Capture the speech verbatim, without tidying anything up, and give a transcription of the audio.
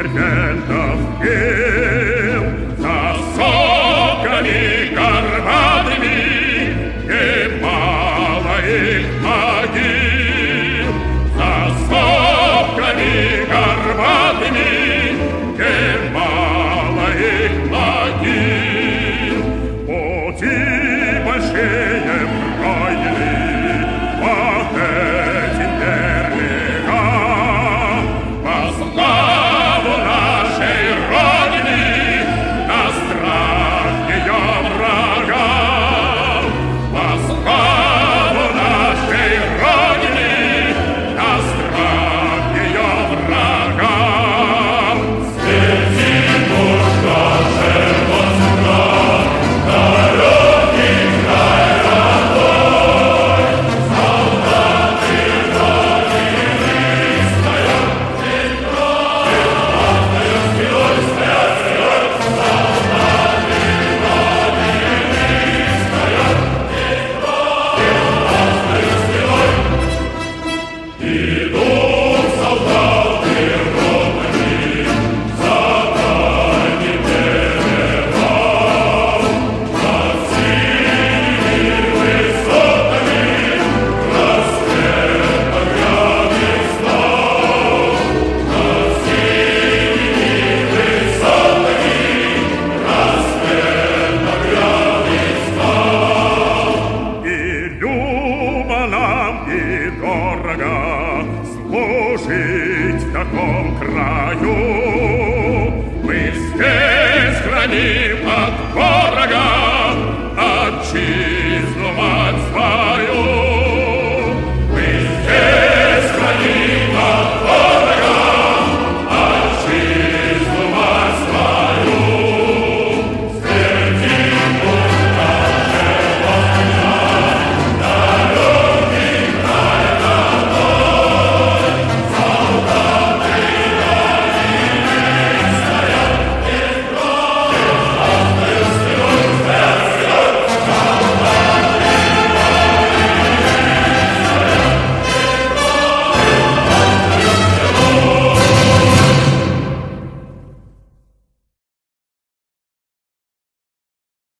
Гиммерфельдов пел за соками горбатыми, немало их могил. За соками горбатыми, немало их могил. Пути большие пройдены по этим берегам, по славу нашей Родины, на страх ее врагам. По славу нашей Родины, на страх ее врагам. Свети мужа, жертва земля, далекий край родной, солдаты Родины стоят, день крови, славною спиной стоят, стоят, солдаты Родины стоят, день крови, славною спиной. Идут солдаты Родины за дальним берегам, над синими высотами рассвет багряный стал. Над синими высотами рассвет багряный стал. И любо нам, и дорого служить в таком краю. Мы здесь храним от ворога